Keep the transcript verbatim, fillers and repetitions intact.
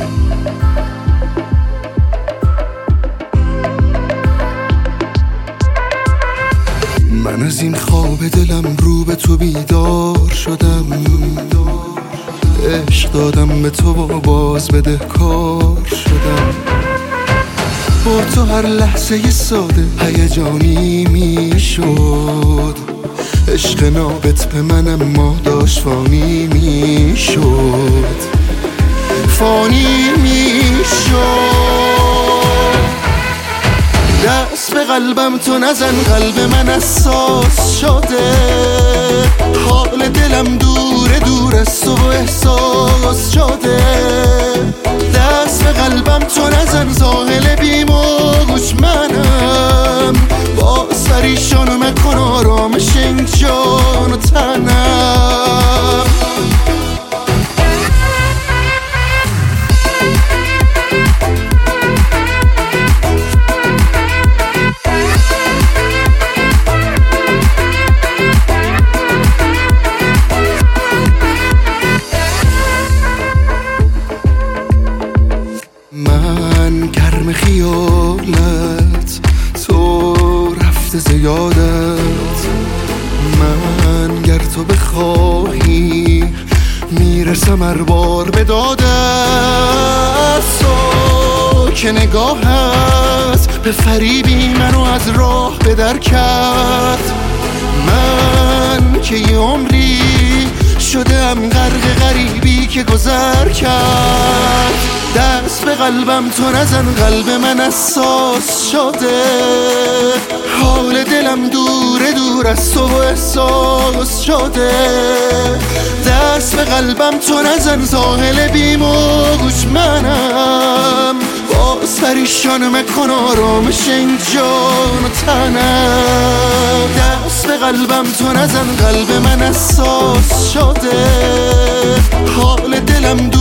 من از این خواب دلم رو به تو بیدار شدم، عشق دادم به تو و باز بده کار شدم. با تو هر لحظه ی ساده هیجانی می شد، عشق نابت به من اما داشت فانی می شد، فانی می شد. دست به قلبم تو نزن، قلب من اساس شده، حال دلم دوره دور از تو و احساس شده. دست به قلبم تو نزن، ساحل بیموج منم، با سریشان مکن آرامش این جان و تنم. من گرم خیالت، تو رفته زیادت. من گر تو بخواهی میرسم هر بار به دادت. تو که نگاهت به فریبی منو از راه به در کرد. من که یه عمری شدم غرق غریبی که گذر کرد. دست به قلبم تو نزن، قلب من اساس شده، حال دلم دوره دور از تو و احساس شده. دست به قلبم تو نزن، ساحل بیموج منم، باز پریشان مکن آرامش این جان و تنم. دست به قلبم تو نزن، قلب من اساس شده، حال دلم